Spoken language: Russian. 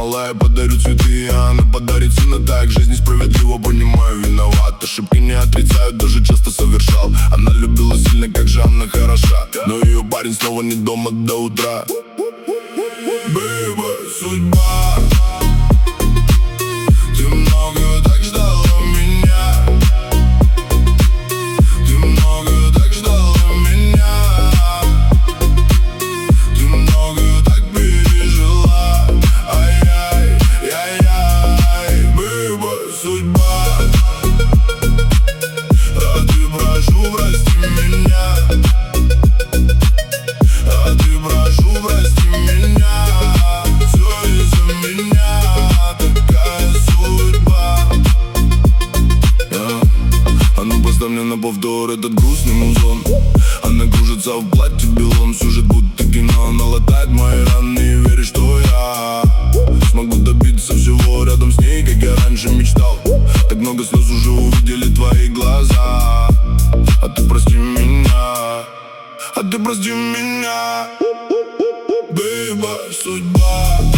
малая, подарю цветы, а она подарит сына. Так жизнь несправедлива, понимаю, виноват. Ошибки не отрицаю, даже часто совершал. Она любила сильно, как же она хороша, но ее парень снова не дома до утра. Бэйба, судьба, ты много так ждала меня, ты много так ждала меня, ты много так пережила. Ай-яй, яй-яй, бэйба, судьба, а ты прошу, прости меня, а ты прошу, прости меня. Все из-за меня, такая судьба. А ну поставь мне на повтор этот грустный музон. Она кружится в платье белом, сюжет будто кино. Она латает мои раны и верит, что я смогу добиться всего рядом с ней, как я раньше мечтал. Так много слез уже увидели твои глаза. А ты прости меня, а ты прости меня. Бэйба, судьба.